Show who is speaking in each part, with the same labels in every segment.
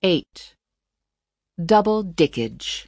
Speaker 1: 8. Double Dickage.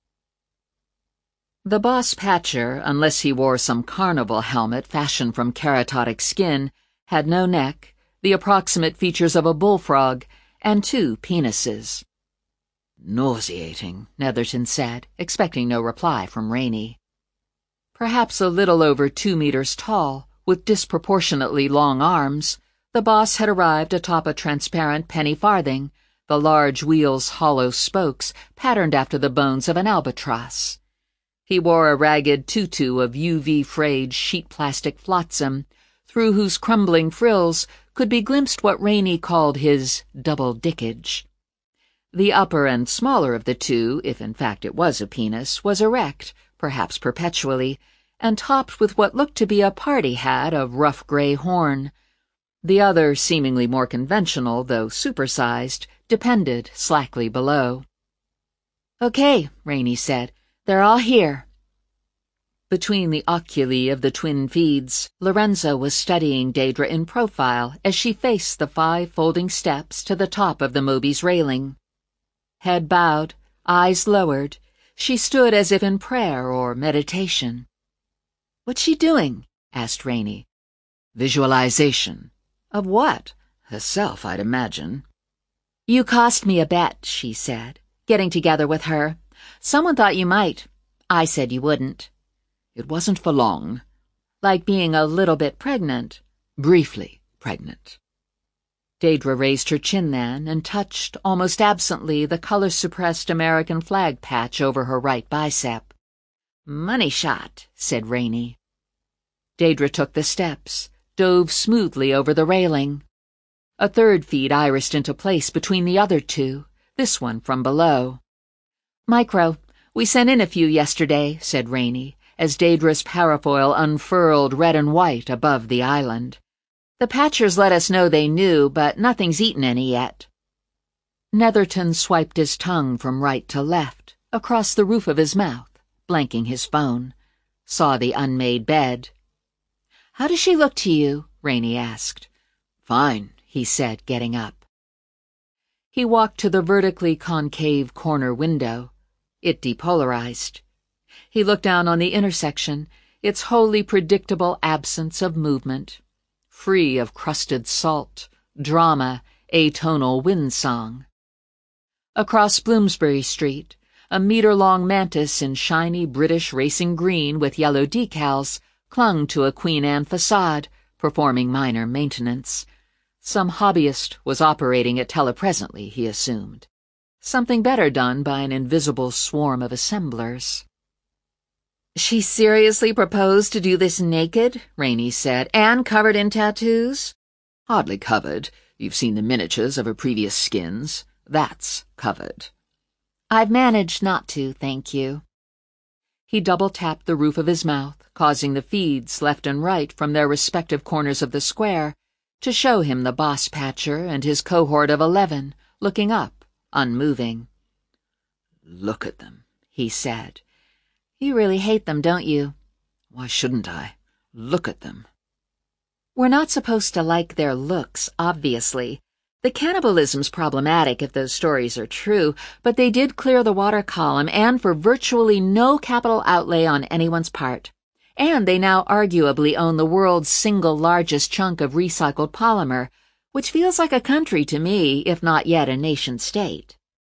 Speaker 1: The boss patcher, unless he wore some carnival helmet fashioned from keratotic skin, had no neck, the approximate features of a bullfrog, and 2 penises. "Nauseating," Netherton said, expecting no reply from Rainey. Perhaps a little over 2 meters tall, with disproportionately long arms, the boss had arrived atop a transparent penny farthing, the large wheel's hollow spokes patterned after the bones of an albatross. He wore a ragged tutu of UV-frayed sheet plastic flotsam, through whose crumbling frills could be glimpsed what Rainey called his double dickage. The upper and smaller of the two, if in fact it was a penis, was erect, perhaps perpetually, and topped with what looked to be a party hat of rough gray horn. The other, seemingly more conventional, though supersized, depended slackly below. "Okay," Rainey said. "They're all here." Between the oculi of the twin feeds, Lorenzo was studying Deirdre in profile as she faced the 5 folding steps to the top of the Moby's railing. Head bowed, eyes lowered, she stood as if in prayer or meditation. "What's she doing?" asked Rainey.
Speaker 2: "Visualization."
Speaker 1: "Of what?"
Speaker 2: "Herself, I'd imagine."
Speaker 1: "You cost me a bet," she said, "getting together with her. Someone thought you might. I said you wouldn't."
Speaker 2: "It wasn't for long."
Speaker 1: "Like being a little bit pregnant."
Speaker 2: "Briefly pregnant."
Speaker 1: Deirdre raised her chin then and touched, almost absently, the color-suppressed American flag patch over her right bicep. "Money shot," said Rainey. Deirdre took the steps, dove smoothly over the railing. A 3rd feed irised into place between the other 2, this one from below. "Micro, we sent in a few yesterday," said Rainey, as Deirdre's parafoil unfurled red and white above the island. "The patchers let us know they knew, but nothing's eaten any yet." Netherton swiped his tongue from right to left, across the roof of his mouth, blanking his phone. Saw the unmade bed. "How does she look to you?" Rainey asked.
Speaker 2: "Fine,"
Speaker 1: he said, getting up. He walked to the vertically concave corner window. It depolarized. He looked down on the intersection, its wholly predictable absence of movement, free of crusted salt, drama, atonal windsong. Across Bloomsbury Street, a meter-long mantis in shiny British racing green with yellow decals clung to a Queen Anne facade, performing minor maintenance. Some hobbyist was operating it telepresently, he assumed. Something better done by an invisible swarm of assemblers. "She seriously proposed to do this naked," Rainey said, "and covered in tattoos?"
Speaker 2: "Hardly covered. You've seen the miniatures of her previous skins. That's covered."
Speaker 1: "I've managed not to, thank you." He double-tapped the roof of his mouth, causing the feeds left and right from their respective corners of the square to show him the boss patcher and his cohort of 11, looking up, unmoving.
Speaker 2: "Look at them,"
Speaker 1: he said. "You really hate them, don't you?"
Speaker 2: "Why shouldn't I? Look at them."
Speaker 1: "We're not supposed to like their looks, obviously. The cannibalism's problematic if those stories are true, but they did clear the water column and for virtually no capital outlay on anyone's part. And they now arguably own the world's single largest chunk of recycled polymer, which feels like a country to me, if not yet a nation-state."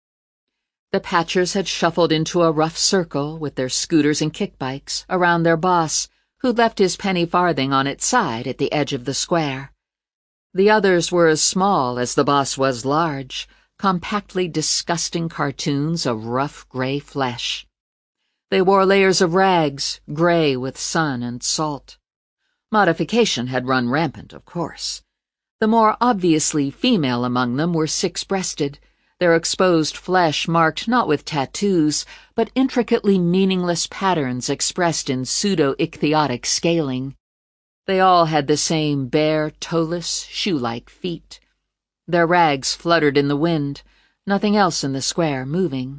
Speaker 1: The patchers had shuffled into a rough circle with their scooters and kickbikes around their boss, who'd left his penny farthing on its side at the edge of the square. The others were as small as the boss was large, compactly disgusting cartoons of rough gray flesh. They wore layers of rags, gray with sun and salt. Modification had run rampant, of course. The more obviously female among them were 6-breasted, their exposed flesh marked not with tattoos, but intricately meaningless patterns expressed in pseudo-ichthyotic scaling. They all had the same bare, toeless, shoe-like feet. Their rags fluttered in the wind, nothing else in the square moving.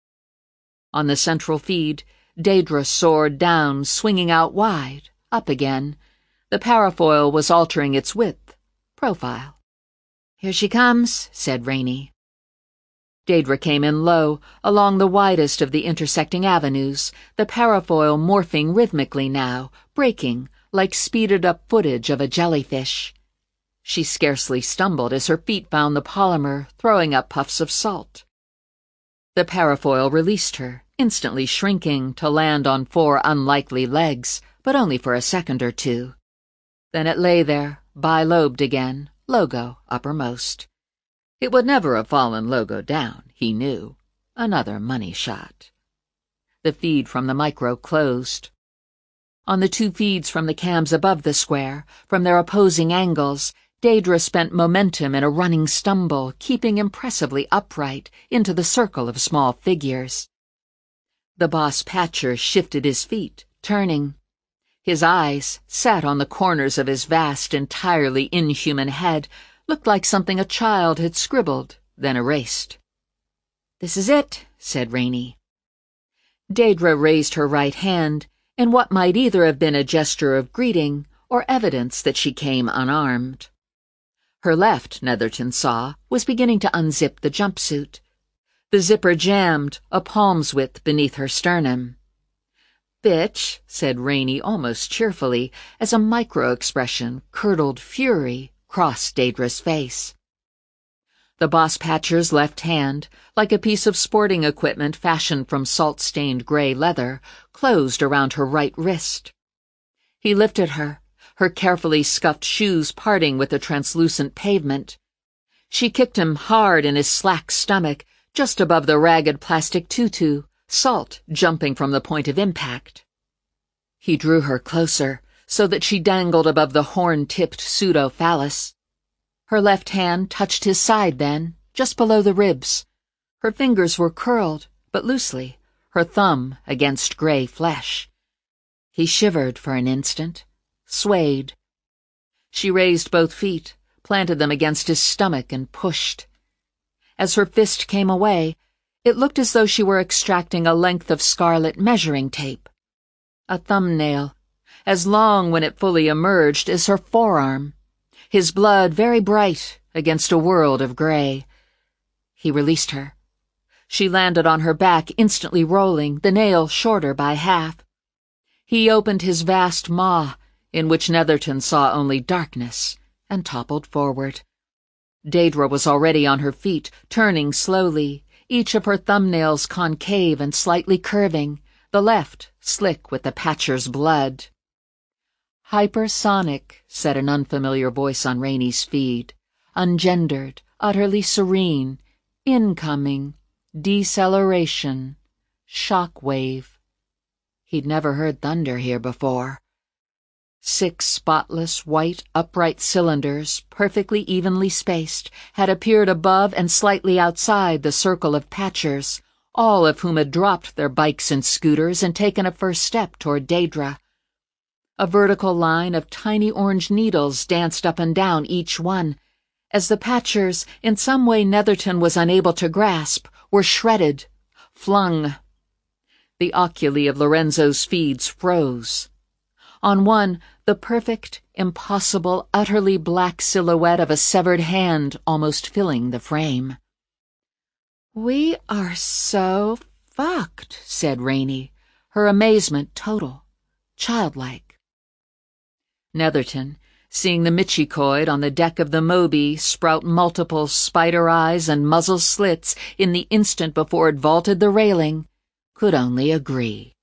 Speaker 1: On the central feed, Deirdre soared down, swinging out wide, up again. The parafoil was altering its width, profile. "Here she comes," said Rainey. Daedra came in low, along the widest of the intersecting avenues, the parafoil morphing rhythmically now, breaking, like speeded-up footage of a jellyfish. She scarcely stumbled as her feet found the polymer, throwing up puffs of salt. The parafoil released her, instantly shrinking to land on 4 unlikely legs, but only for a second or two. Then it lay there, bilobed again, Logo uppermost. It would never have fallen Logo down, he knew. Another money shot. The feed from the micro closed. On the 2 feeds from the cams above the square, from their opposing angles, Daedra spent momentum in a running stumble, keeping impressively upright into the circle of small figures. The boss Patcher shifted his feet, turning. His eyes, set on the corners of his vast, entirely inhuman head, looked like something a child had scribbled, then erased. "This is it," said Rainey. Daedra raised her right hand, in what might either have been a gesture of greeting or evidence that she came unarmed. Her left, Netherton saw, was beginning to unzip the jumpsuit. The zipper jammed, a palm's width beneath her sternum. "Bitch," said Rainey almost cheerfully, as a micro-expression, curdled fury, crossed Daedra's face. The boss Patcher's left hand, like a piece of sporting equipment fashioned from salt-stained gray leather, closed around her right wrist. He lifted her, her carefully scuffed shoes parting with the translucent pavement. She kicked him hard in his slack stomach, just above the ragged plastic tutu, salt jumping from the point of impact. He drew her closer, so that she dangled above the horn-tipped pseudo-phallus. Her left hand touched his side then, just below the ribs. Her fingers were curled, but loosely, her thumb against gray flesh. He shivered for an instant, swayed. She raised both feet, planted them against his stomach, and pushed. As her fist came away, it looked as though she were extracting a length of scarlet measuring tape. A thumbnail, as long when it fully emerged as her forearm. His blood very bright against a world of gray. He released her. She landed on her back, instantly rolling, the nail shorter by half. He opened his vast maw, in which Netherton saw only darkness, and toppled forward. Daedra was already on her feet, turning slowly, each of her thumbnails concave and slightly curving, the left slick with the Patcher's blood. "Hypersonic," said an unfamiliar voice on Rainey's feed. "Ungendered, utterly serene. Incoming. Deceleration. Shock wave." He'd never heard thunder here before. 6 spotless, white, upright cylinders, perfectly evenly spaced, had appeared above and slightly outside the circle of Patchers, all of whom had dropped their bikes and scooters and taken a first step toward Daedra. A vertical line of tiny orange needles danced up and down each one, as the Patchers, in some way Netherton was unable to grasp, were shredded, flung. The oculi of Lorenzo's feeds froze. On one, the perfect, impossible, utterly black silhouette of a severed hand almost filling the frame. "We are so fucked," said Rainey, her amazement total, childlike. Netherton, seeing the Michikoid on the deck of the Moby sprout multiple spider eyes and muzzle slits in the instant before it vaulted the railing, could only agree.